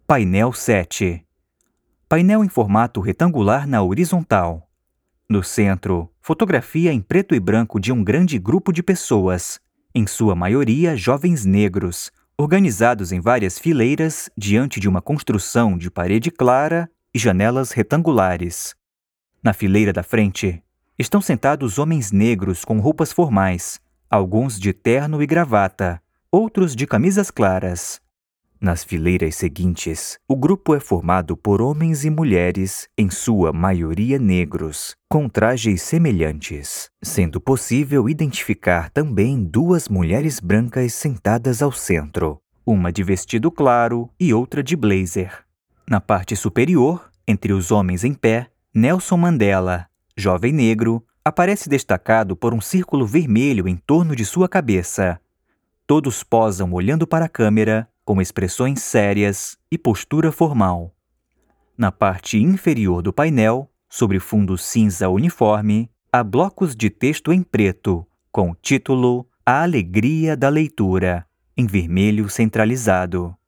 Painel 7. Painel em formato retangular na horizontal. No centro, fotografia em preto e branco de um grande grupo de pessoas, em sua maioria jovens negros, organizados em várias fileiras diante de uma construção de parede clara e janelas retangulares. Na fileira da frente, estão sentados homens negros com roupas formais, alguns de terno e gravata, outros de camisas claras. Nas fileiras seguintes, o grupo é formado por homens e mulheres, em sua maioria negros, com trajes semelhantes, sendo possível identificar também duas mulheres brancas sentadas ao centro, uma de vestido claro e outra de blazer. Na parte superior, entre os homens em pé, Nelson Mandela, jovem negro, aparece destacado por um círculo vermelho em torno de sua cabeça. Todos posam olhando para a câmera, com expressões sérias e postura formal. Na parte inferior do painel, sobre fundo cinza uniforme, há blocos de texto em preto, com o título A Alegria da Leitura, em vermelho centralizado.